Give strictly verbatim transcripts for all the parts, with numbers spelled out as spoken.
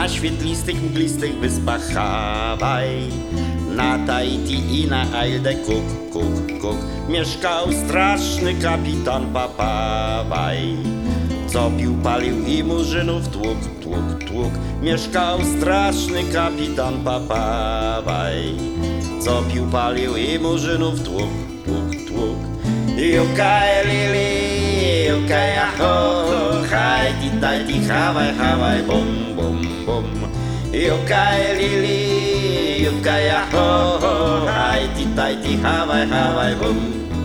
na świetlistych, mglistych wyspach Hawaj. Na Tahiti i na Isle Cook, Cook, Cook mieszkał straszny kapitan Papawaj. Co pił, palił i murzynów tłuk, tłuk, tłuk mieszkał straszny kapitan Papawaj. Co pił, palił i murzynów tłuk, tłuk, tłuk. Jukae lili, jukae aho, haj ti taj ti Hawaj, Hawaj, bum, bum, bum. Jukae lili, jukae aho, haj ti taj ti Hawaj, Hawaj, bum.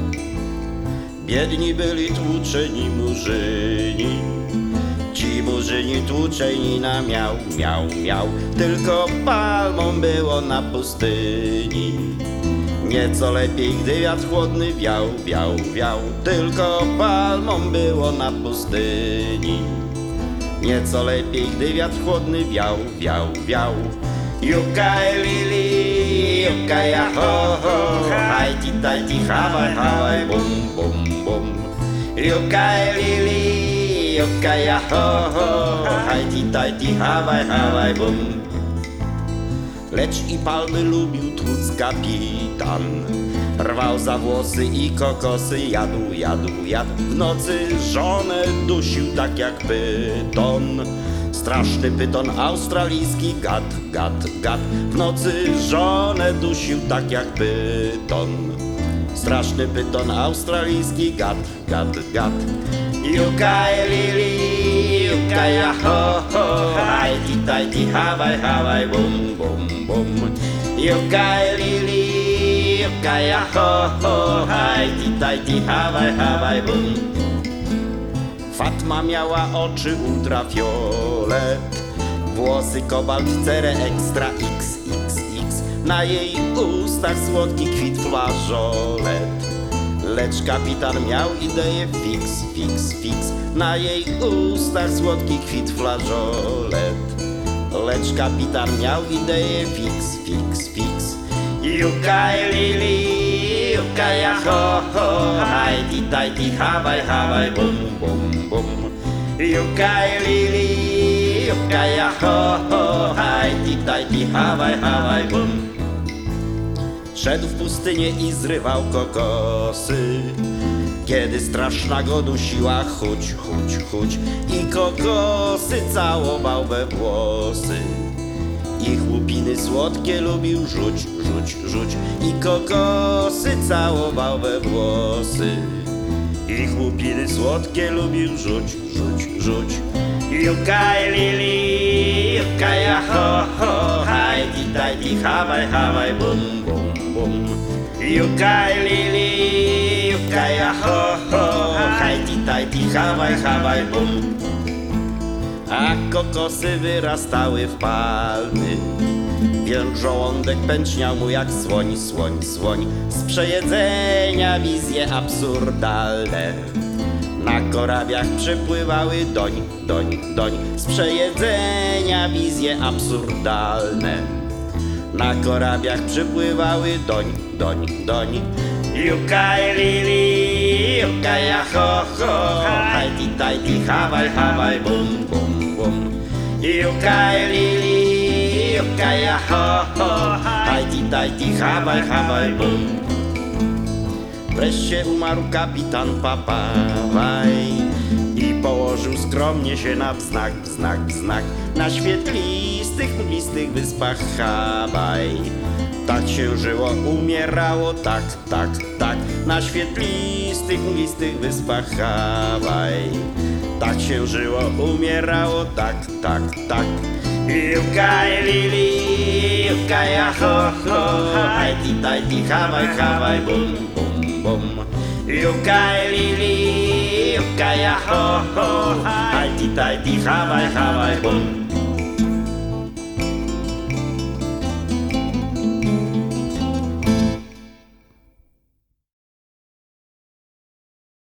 Biedni byli tłuczeni murzyni, ci murzyni tłuczeni na miał, miał, miał. Tylko palmą było na pustyni. Nieco lepiej, gdy wiatr chłodny wiał, wiał, wiał. Tylko palmą było na pustyni. Nieco lepiej, gdy wiatr chłodny wiał, wiał, wiał. Jukae lili, jukae aho, haj ti taj ti Hawaj, Hawaj, bum, bum, bum. Jukae lili, jukae aho, haj ti taj ti Hawaj, Hawaj, bum. Lecz i palmy lubił tłuc kapitan. Rwał za włosy i kokosy, jadł, jadł, jadł. W nocy żonę dusił tak jak pyton. Straszny pyton australijski, gad, gad, gad. W nocy żonę dusił tak jak pyton. Straszny pyton australijski, gad, gad, gad. Jukae lili, jukae aho, haj ti taj ti Hawaj, Hawaj, bum, bum, bum. Jukae lili, jukae aho, haj ti taj ti Hawaj, Hawaj, bum. Fatma miała oczy ultrafiolet, włosy kobalt, cerę extra X, X, X. Na jej ustach słodki kwit flażolet. Lecz kapitan miał ideę fix, fix, fix. Na jej ustach słodki kwit flażolet. Lecz kapitan miał ideę fix, fix, fix. Jukae lili, jukae aho, haj ti taj ti Hawaj, Hawaj, bum, bum, bum. Jukae lili, jukae aho, haj ti taj ti Hawaj, Hawaj, bum. Szedł w pustynię i zrywał kokosy, kiedy straszna go dusiła chuć, chuć, chuć. I kokosy całował we włosy. I chłupiny słodkie lubił rzuć, rzuć, rzuć. I kokosy całował we włosy. I chłupiny słodkie lubił rzuć, rzuć, rzuć. Jukae lili, jukae aho, haj ti taj ti Hawaj, Hawaj, bum, bum, bum. Jukae lili, jukae aho, haj ti taj ti Hawaj, Hawaj, bum. A kokosy wyrastały w palmy, więc żołądek pęczniał mu jak słoń, słoń, słoń. Z przejedzenia wizje absurdalne na korabiach przepływały doń, doń, doń. Z przejedzenia wizje absurdalne na korabiach przepływały doń, doń, doń. Jukae lili, jukae aho, haj ti taj ti Hawaj, Hawaj, bum, bum, bum. Jukae lili, jukae aho, haj ti taj ti Hawaj, Hawaj, bum. Wreszcie umarł kapitan Papawaj i położył skromnie się na wznak, wznak, wznak. Na świetlistych, mglistych wyspach Hawaj. Tak się żyło, umierało, tak, tak, tak. Na świetlistych, mglistych wyspach Hawaj. Tak się żyło, umierało, tak, tak, tak. Jukae lili, jukae aho, haj ti taj ti Hawaj, Hawaj, bum, bum, bum. Jukae lili, jukae aho, haj ti taj ti Hawaj, Hawaj, bum.